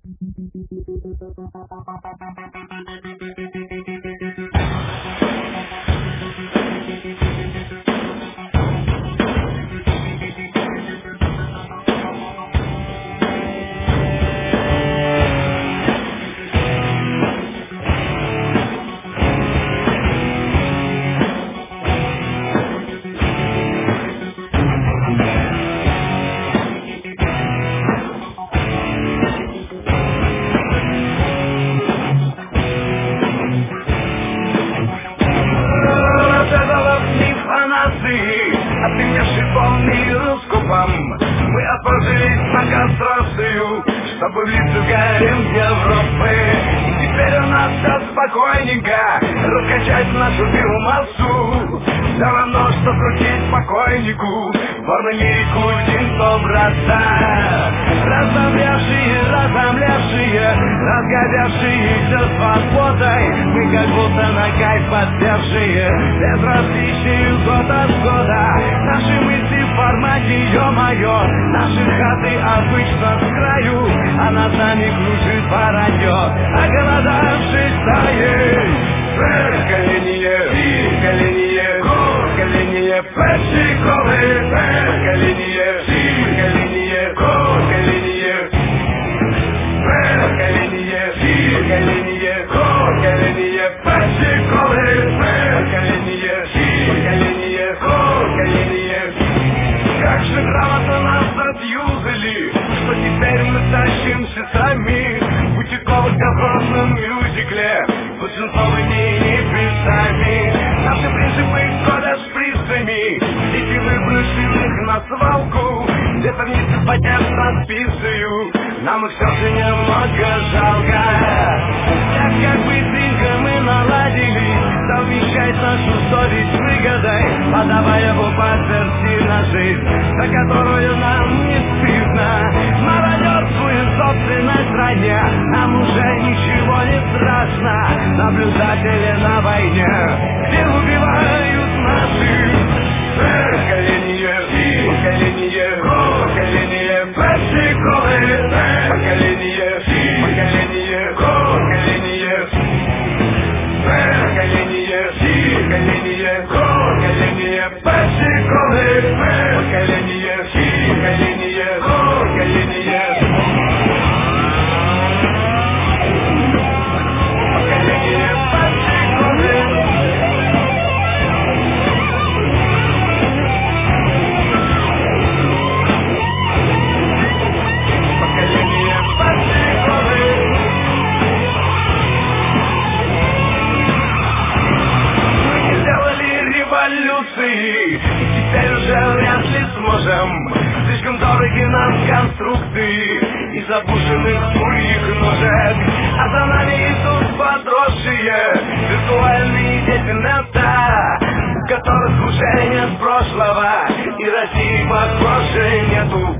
А ты мне шипом миру скупом. Мы отложились на конструкцию, чтобы влиться в гарем Европы. И теперь у нас все спокойненько, раскачать нашу биомассу. Все равно, что крутить покойнику в порном мире культинто, брата. Разомлевшие, разгоревшие все свободой. Мы как будто на кайф подсевшие, без различий год от года. Наши мысли в формате ё-моё, наши хаты обычно с краю, а над нами кружит воронье, оголодавшись стаей. Поколение, поколение пепси-колы, поколение, поколение, поколение, поколение пепси-колы, поколение. Как же грамотно нас отюзали, что теперь мы тащимся сами в бутиковых говронном мюзикле, большинствовыми песами. Наши принципы ходят с призами, дети выброшенных на свалку, где-то вниз подняв подписываю, нам их все же немного жалко. Так как быстренько мы наладили совмещать нашу совесть с выгодой, подавая в упатерти на жизнь, за которую нам не стыдно. Мародерствуем в собственной стране, нам уже ничего не страшно. Наблюдатели на войне, где убивают наших. Поколение, поколение пепси-колы, поколение, поколение, поколение пепси-колы, поколение, и теперь уже вряд ли сможем. Слишком дороги нам конструкции из забушенных курьих ножек. А за нами идут подросшие виртуальные дети нета, у которых уже нет прошлого и России похожей нету.